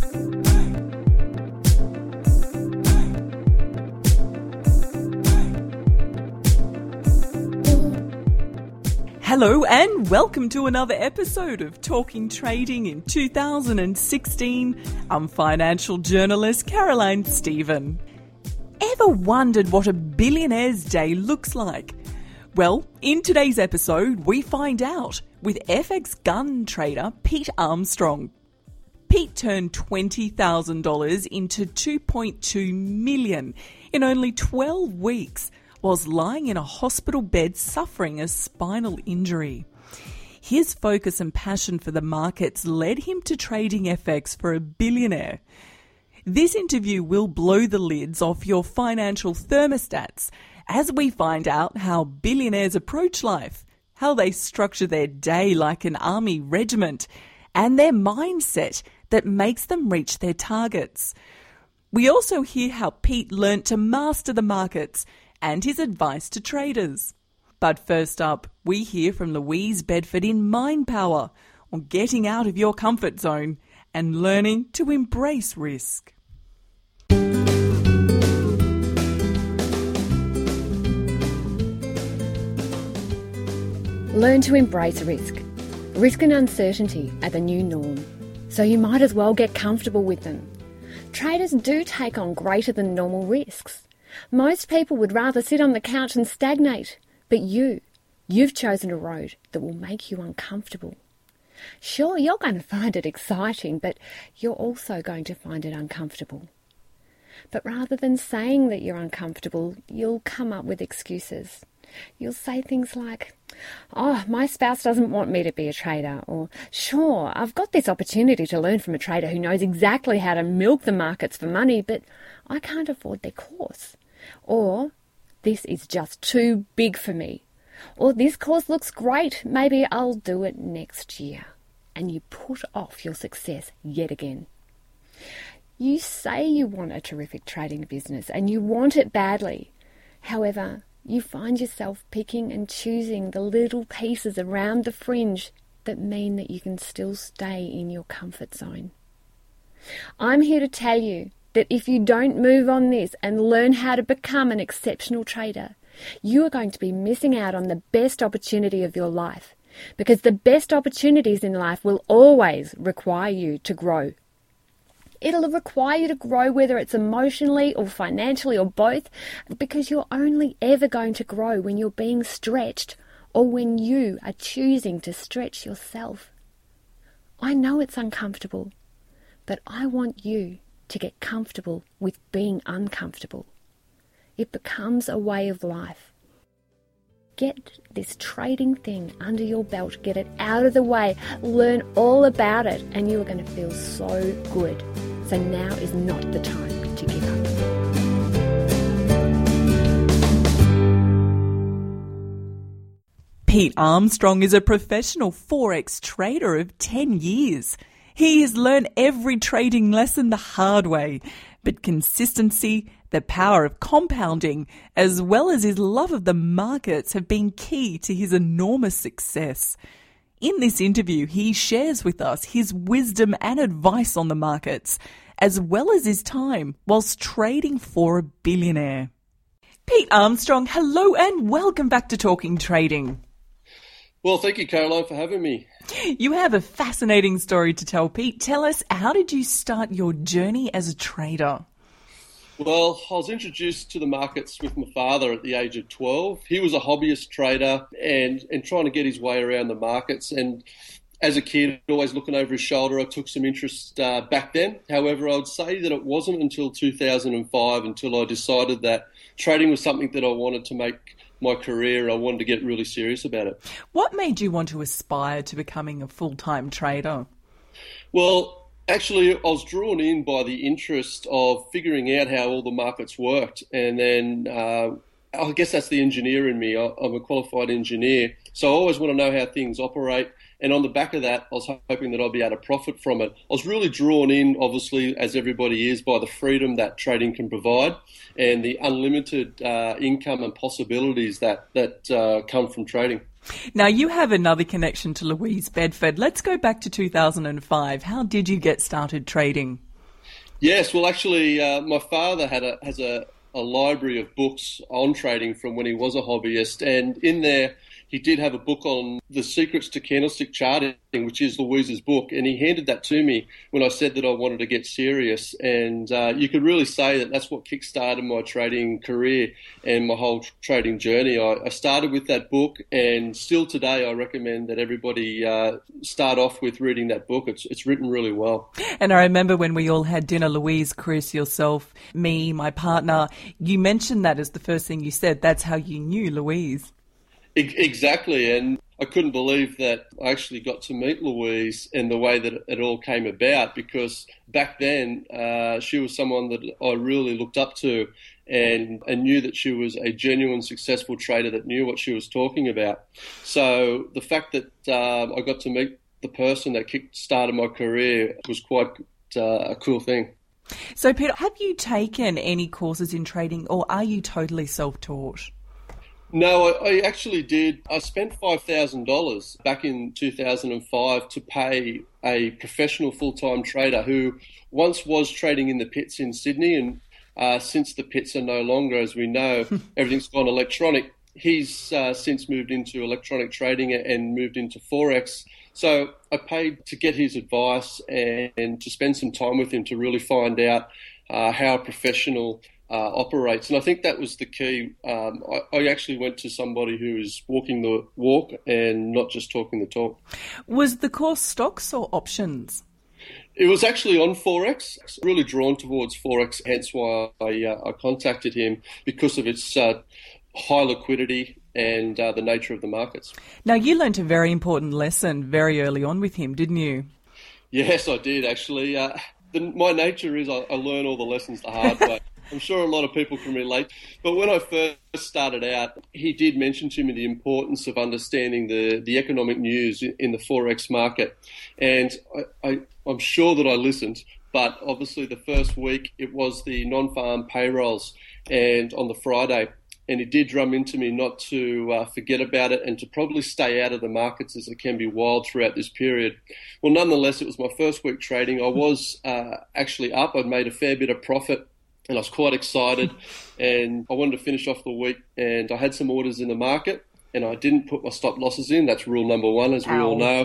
Hello and welcome to another episode of Talking Trading in 2016. I'm financial journalist Caroline Stephen. Ever wondered what a billionaire's day looks like? Well, in today's episode, we find out with FX gun trader Pete Armstrong. Pete turned $20,000 into $2.2 million in only 12 weeks, whilst lying in a hospital bed suffering a spinal injury. His focus and passion for the markets led him to trading FX for a billionaire. This interview will blow the lids off your financial thermostats as we find out how billionaires approach life, how they structure their day like an army regiment, and their mindset that makes them reach their targets. We also hear how Pete learnt to master the markets and his advice to traders. But first up, we hear from Louise Bedford in Mind Power on getting out of your comfort zone and learning to embrace risk. Learn to embrace risk. Risk and uncertainty are the new norm, so you might as well get comfortable with them. Traders do take on greater than normal risks. Most people would rather sit on the couch and stagnate, but you've chosen a road that will make you uncomfortable. Sure, you're going to find it exciting, but you're also going to find it uncomfortable. But rather than saying that you're uncomfortable, you'll come up with excuses. You'll say things like, "Oh, my spouse doesn't want me to be a trader," or "Sure, I've got this opportunity to learn from a trader who knows exactly how to milk the markets for money, but I can't afford their course." Or, "This is just too big for me." Or, "This course looks great, maybe I'll do it next year." And you put off your success yet again. You say you want a terrific trading business and you want it badly. However, you find yourself picking and choosing the little pieces around the fringe that mean that you can still stay in your comfort zone. I'm here to tell you that if you don't move on this and learn how to become an exceptional trader, you are going to be missing out on the best opportunity of your life, because the best opportunities in life will always require you to grow. It'll require you to grow, whether it's emotionally or financially or both, because you're only ever going to grow when you're being stretched or when you are choosing to stretch yourself. I know it's uncomfortable, but I want you to get comfortable with being uncomfortable. It becomes a way of life. Get this trading thing under your belt, get it out of the way, learn all about it, and you are going to feel so good. So now is not the time to give up. Pete Armstrong is a professional Forex trader of 10 years. He has learned every trading lesson the hard way, but consistency, the power of compounding, as well as his love of the markets have been key to his enormous success. In this interview, he shares with us his wisdom and advice on the markets, as well as his time whilst trading for a billionaire. Pete Armstrong, hello and welcome back to Talking Trading. Well, thank you, Caroline, for having me. You have a fascinating story to tell, Pete. Tell us, how did you start your journey as a trader? Well, I was introduced to the markets with my father at the age of 12. He was a hobbyist trader and trying to get his way around the markets. And as a kid, always looking over his shoulder, I took some interest back then. However, I would say that it wasn't until 2005 until I decided that trading was something that I wanted to make my career. I wanted to get really serious about it. What made you want to aspire to becoming a full-time trader? Well, actually, I was drawn in by the interest of figuring out how all the markets worked. And then I guess that's the engineer in me. I'm a qualified engineer. So I always want to know how things operate. And on the back of that, I was hoping that I'd be able to profit from it. I was really drawn in, obviously, as everybody is, by the freedom that trading can provide and the unlimited income and possibilities that come from trading. Now, you have another connection to Louise Bedford. Let's go back to 2005. How did you get started trading? Yes, well, actually, my father has a library of books on trading from when he was a hobbyist, and in there he did have a book on the secrets to candlestick charting, which is Louise's book, and he handed that to me when I said that I wanted to get serious. And you could really say that that's what kickstarted my trading career and my whole trading journey. I started with that book, and still today I recommend that everybody start off with reading that book. It's written really well. And I remember when we all had dinner, Louise, Chris, yourself, me, my partner, you mentioned that as the first thing you said. That's how you knew Louise. Exactly, and I couldn't believe that I actually got to meet Louise and the way that it all came about, because back then she was someone that I really looked up to and knew that she was a genuine successful trader that knew what she was talking about. So the fact that I got to meet the person that kick-started my career was quite a cool thing. So Peter, have you taken any courses in trading, or are you totally self-taught? No, I actually did. I spent $5,000 back in 2005 to pay a professional full-time trader who once was trading in the pits in Sydney, and since the pits are no longer, as we know, everything's gone electronic. He's since moved into electronic trading and moved into Forex. So I paid to get his advice and to spend some time with him to really find out how a professional operates. And I think that was the key. I actually went to somebody who is walking the walk and not just talking the talk. Was the course stocks or options? It was actually on Forex. Really drawn towards Forex, hence why I contacted him, because of its high liquidity and the nature of the markets. Now, you learnt a very important lesson very early on with him, didn't you? Yes, I did, actually. My nature is I learn all the lessons the hard way. I'm sure a lot of people can relate. But when I first started out, he did mention to me the importance of understanding the economic news in the Forex market. And I'm sure that I listened, but obviously the first week it was the non-farm payrolls and on the Friday. And he did drum into me not to forget about it and to probably stay out of the markets, as it can be wild throughout this period. Well, nonetheless, it was my first week trading. I was actually up. I'd made a fair bit of profit, and I was quite excited. And I wanted to finish off the week, and I had some orders in the market, and I didn't put my stop losses in. That's rule number one, as we all know.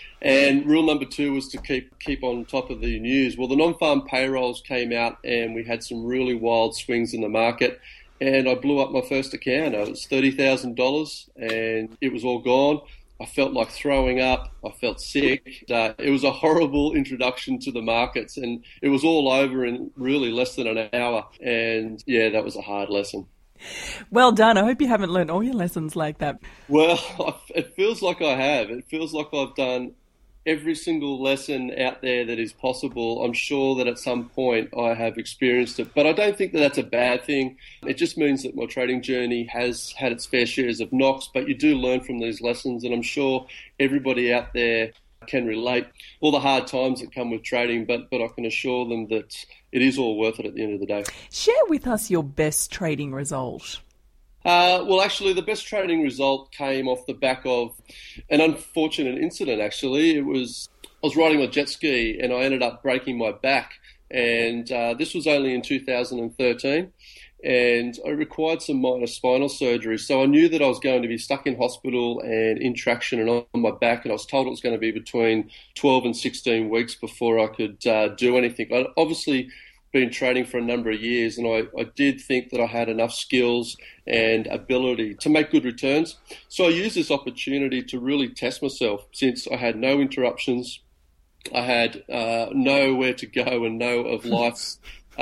And rule number two was to keep on top of the news. Well, the non-farm payrolls came out, and we had some really wild swings in the market. And I blew up my first account. It was $30,000 and it was all gone. I felt like throwing up. I felt sick. It was a horrible introduction to the markets, and it was all over in really less than an hour. And yeah, that was a hard lesson. Well done. I hope you haven't learned all your lessons like that. Well, it feels like I have. It feels like I've done every single lesson out there that is possible. I'm sure that at some point I have experienced it, but I don't think that that's a bad thing. It just means that my trading journey has had its fair shares of knocks, but you do learn from these lessons, and I'm sure everybody out there can relate. All the hard times that come with trading, but I can assure them that it is all worth it at the end of the day. Share with us your best trading result. Well, actually, the best trading result came off the back of an unfortunate incident, actually. I was riding a jet ski and I ended up breaking my back. And this was only in 2013. And I required some minor spinal surgery. So I knew that I was going to be stuck in hospital and in traction and on my back. And I was told it was going to be between 12 and 16 weeks before I could do anything. I obviously been trading for a number of years, and I did think that I had enough skills and ability to make good returns. So I used this opportunity to really test myself, since I had no interruptions. I had nowhere to go and no of life's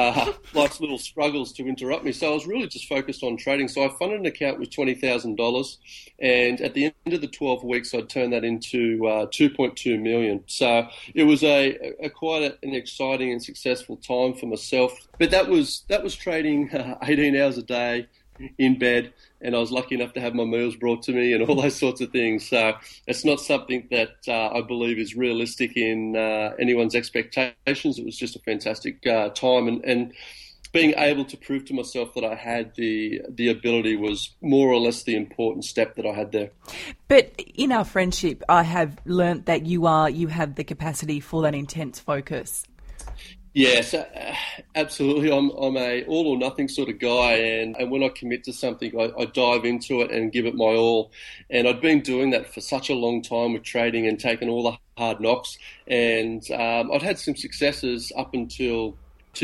little struggles to interrupt me. So I was really just focused on trading. So I funded an account with $20,000, and at the end of the 12 weeks, I'd turned that into $2.2 million. So it was quite an exciting and successful time for myself. But that was trading 18 hours a day in bed, and I was lucky enough to have my meals brought to me and all those sorts of things. So it's not something that I believe is realistic in anyone's expectations. It was just a fantastic time, and being able to prove to myself that I had the ability was more or less the important step that I had there. But in our friendship, I have learnt that you have the capacity for that intense focus. Yes, absolutely. I'm a all or nothing sort of guy, and when I commit to something, I dive into it and give it my all. And I'd been doing that for such a long time with trading and taking all the hard knocks. And I'd had some successes up until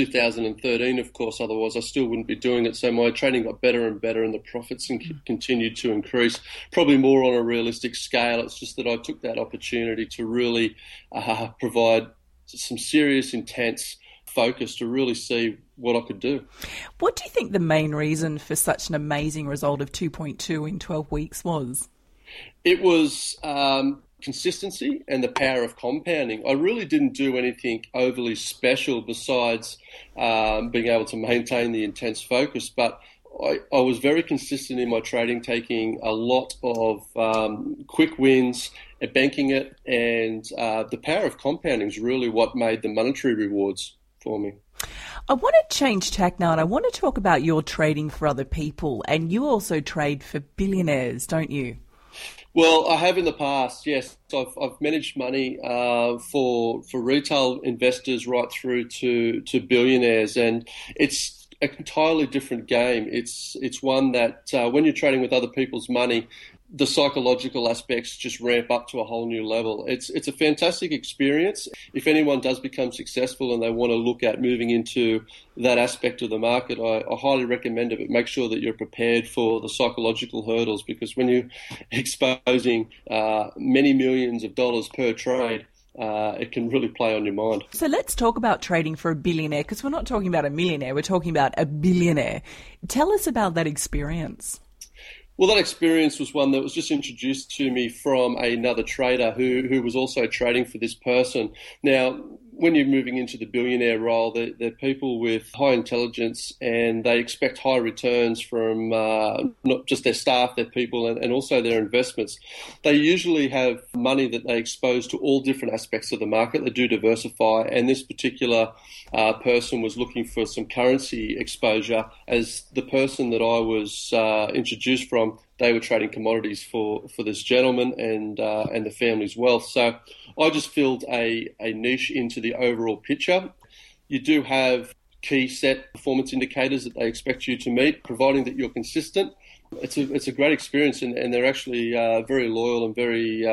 2013, of course. Otherwise, I still wouldn't be doing it. So my trading got better and better, and the profits continued to increase. Probably more on a realistic scale. It's just that I took that opportunity to really provide some serious, intense focus to really see what I could do. What do you think the main reason for such an amazing result of 2.2 in 12 weeks was? It was consistency and the power of compounding. I really didn't do anything overly special besides being able to maintain the intense focus, but I was very consistent in my trading, taking a lot of quick wins, banking it, and the power of compounding is really what made the monetary rewards for me. I want to change tack now, and I want to talk about your trading for other people, and you also trade for billionaires, don't you? Well, I have in the past, yes. I've managed money for retail investors right through to billionaires, and it's an entirely different game. It's one that when you're trading with other people's money, the psychological aspects just ramp up to a whole new level. It's a fantastic experience. If anyone does become successful and they want to look at moving into that aspect of the market, I highly recommend it, but make sure that you're prepared for the psychological hurdles, because when you're exposing many millions of dollars per trade, it can really play on your mind. So let's talk about trading for a billionaire, because we're not talking about a millionaire, we're talking about a billionaire. Tell us about that experience. Well, that experience was one that was just introduced to me from another trader who was also trading for this person. Now, when you're moving into the billionaire role, they're people with high intelligence, and they expect high returns from not just their staff, their people, and also their investments. They usually have money that they expose to all different aspects of the market. They do diversify, and this particular person was looking for some currency exposure. As the person that I was introduced from, they were trading commodities for this gentleman and the family's wealth. So I just filled a niche into the overall picture. You do have key set performance indicators that they expect you to meet, providing that you're consistent. It's a great experience, and they're actually very loyal and very.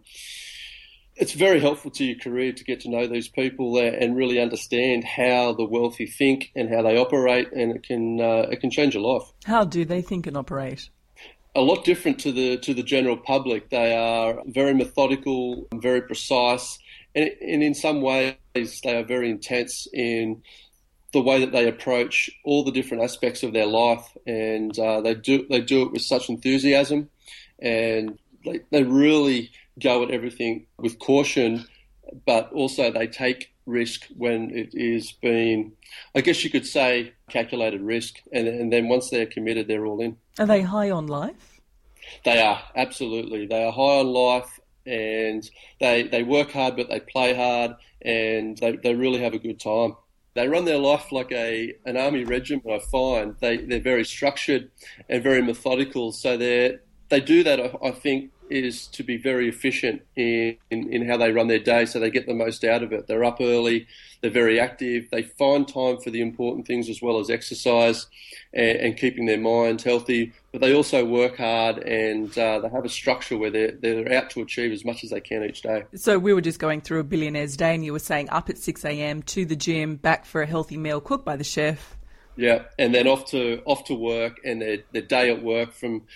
It's very helpful to your career to get to know these people and really understand how the wealthy think and how they operate, and it can change your life. How do they think and operate? A lot different to the general public. They are very methodical, very precise, and in some ways they are very intense in the way that they approach all the different aspects of their life, and they do it with such enthusiasm, and they really go at everything with caution, but also they take risk when it is being, I guess you could say, calculated risk, and then once they're committed, they're all in. Are they high on life? They are, absolutely. They are high on life, and they work hard, but they play hard, and they really have a good time. They run their life like an army regiment, I find. They're very structured and very methodical, so they do that, I think, is to be very efficient in how they run their day, so they get the most out of it. They're up early, they're very active, they find time for the important things as well as exercise and keeping their mind healthy, but they also work hard, and they have a structure where they're out to achieve as much as they can each day. So we were just going through a billionaire's day, and you were saying up at 6 a.m, to the gym, back for a healthy meal cooked by the chef. Yeah, and then off to work, and their day at work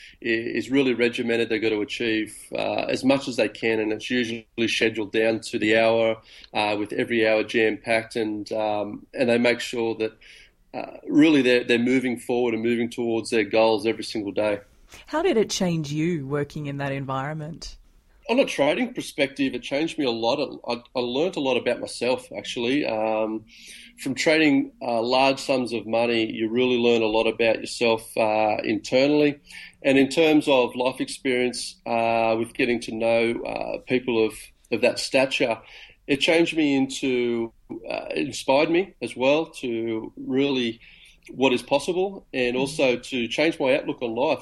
is really regimented. They've got to achieve as much as they can, and it's usually scheduled down to the hour, with every hour jam-packed, and they make sure that really they're moving forward and moving towards their goals every single day. How did it change you working in that environment? On a trading perspective, it changed me a lot. I learned a lot about myself, actually. From trading large sums of money, you really learn a lot about yourself internally. And in terms of life experience, with getting to know people of that stature, it changed me it inspired me as well to really what is possible, and also to change my outlook on life.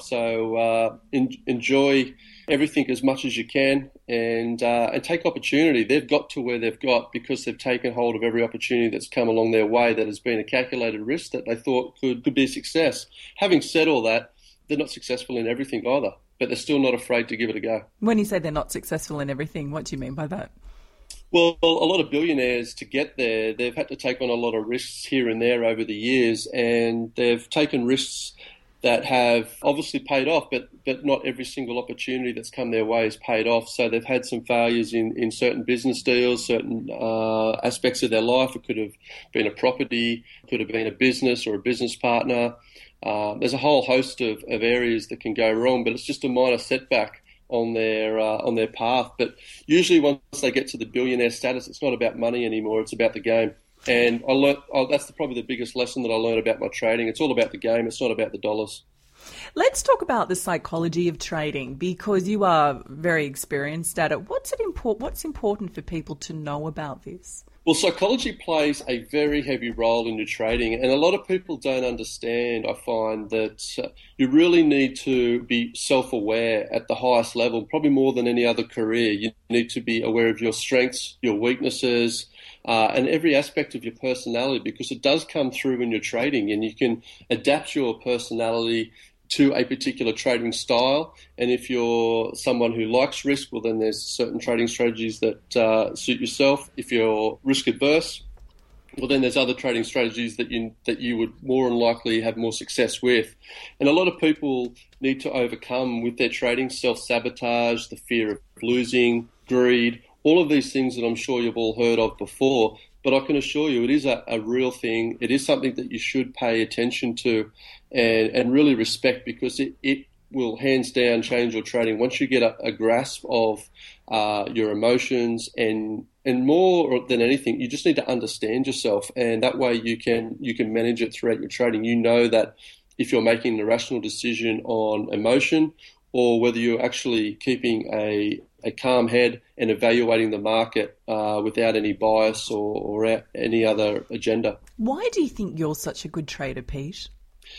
So enjoy everything as much as you can, and take opportunity. They've got to where they've got because they've taken hold of every opportunity that's come along their way that has been a calculated risk that they thought could be a success. Having said all that, they're not successful in everything either, but they're still not afraid to give it a go. When you say they're not successful in everything, what do you mean by that? Well, a lot of billionaires, to get there, they've had to take on a lot of risks here and there over the years, and they've taken risks that have obviously paid off, but not every single opportunity that's come their way has paid off. So they've had some failures in certain business deals, certain aspects of their life. It could have been a property, could have been a business or a business partner. There's a whole host of areas that can go wrong, but it's just a minor setback on their path. But usually once they get to the billionaire status, it's not about money anymore, it's about the game. And I learned that's probably the biggest lesson that I learned about my trading. It's all about the game, it's not about the dollars. Let's talk about the psychology of trading, because you are very experienced at it. What's important for people to know about this? Well, psychology plays a very heavy role in your trading, and a lot of people don't understand. I find that you really need to be self-aware at the highest level, probably more than any other career. You need to be aware of your strengths, your weaknesses, and every aspect of your personality, because it does come through when you're trading, and you can adapt your personality to a particular trading style. And if you're someone who likes risk, well, then there's certain trading strategies that suit yourself. If you're risk adverse, well, then there's other trading strategies that you would more than likely have more success with. And a lot of people need to overcome with their trading self-sabotage, the fear of losing, greed, all of these things that I'm sure you've all heard of before. But I can assure you it is a real thing. It is something that you should pay attention to and really respect, because it will hands down change your trading. Once you get a grasp of your emotions and more than anything, you just need to understand yourself, and that way you can manage it throughout your trading. You know that if you're making a rational decision on emotion, or whether you're actually keeping a calm head and evaluating the market without any bias or any other agenda. Why do you think you're such a good trader, Pete?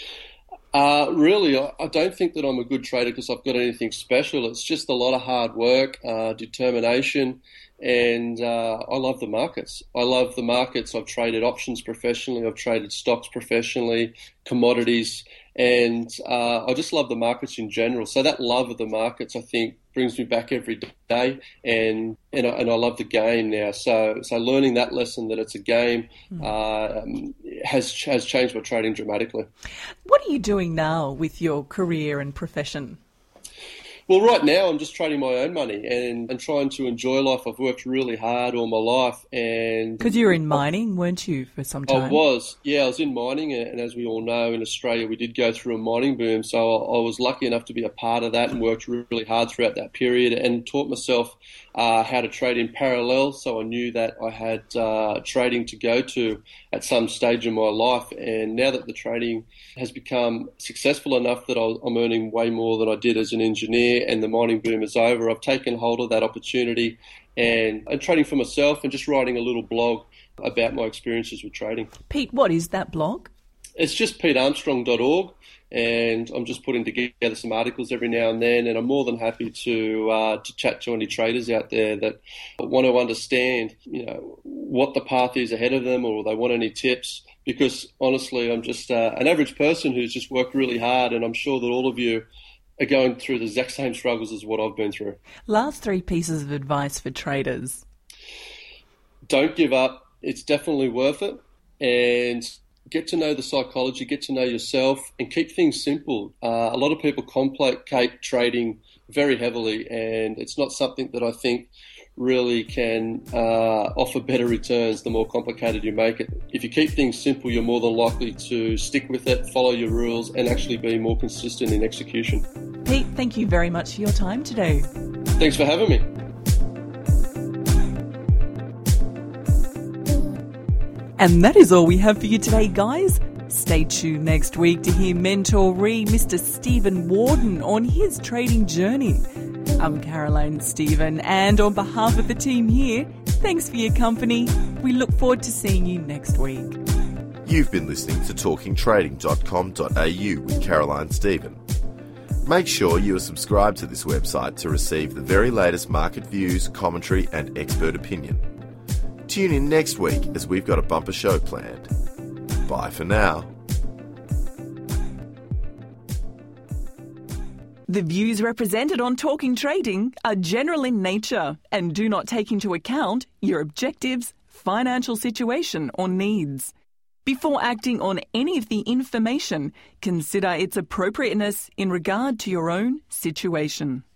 Really, I don't think that I'm a good trader because I've got anything special. It's just a lot of hard work, determination, and I love the markets. I've traded options professionally. I've traded stocks professionally, commodities, and I just love the markets in general. So that love of the markets, I think, brings me back every day, and I love the game now. So learning that lesson that it's a game has changed my trading dramatically. What are you doing now with your career and profession? Well, right now I'm just trading my own money and trying to enjoy life. I've worked really hard all my life. Because you were in mining, weren't you, for some time? I was in mining, and as we all know, in Australia we did go through a mining boom, so I was lucky enough to be a part of that and worked really hard throughout that period and taught myself how to trade in parallel, so I knew that I had trading to go to at some stage in my life. And now that the trading has become successful enough that I'm earning way more than I did as an engineer, and the mining boom is over, I've taken hold of that opportunity and trading for myself and just writing a little blog about my experiences with trading. Pete, what is that blog? It's just petearmstrong.org, and I'm just putting together some articles every now and then, and I'm more than happy to chat to any traders out there that want to understand, what the path is ahead of them, or they want any tips. Because honestly, I'm just an average person who's just worked really hard, and I'm sure that all of you are going through the exact same struggles as what I've been through. Last 3 pieces of advice for traders. Don't give up. It's definitely worth it. And get to know the psychology, get to know yourself, and keep things simple. A lot of people complicate trading very heavily, and it's not something that I think really can offer better returns the more complicated you make it. If you keep things simple, you're more than likely to stick with it, follow your rules, and actually be more consistent in execution. Pete, thank you very much for your time today. Thanks for having me. And that is all we have for you today, guys. Stay tuned next week to hear mentoree Mr. Stephen Warden on his trading journey. I'm Caroline Stephen, and on behalf of the team here, thanks for your company. We look forward to seeing you next week. You've been listening to talkingtrading.com.au with Caroline Stephen. Make sure you are subscribed to this website to receive the very latest market views, commentary and expert opinion. Tune in next week as we've got a bumper show planned. Bye for now. The views represented on Talking Trading are general in nature and do not take into account your objectives, financial situation or needs. Before acting on any of the information, consider its appropriateness in regard to your own situation.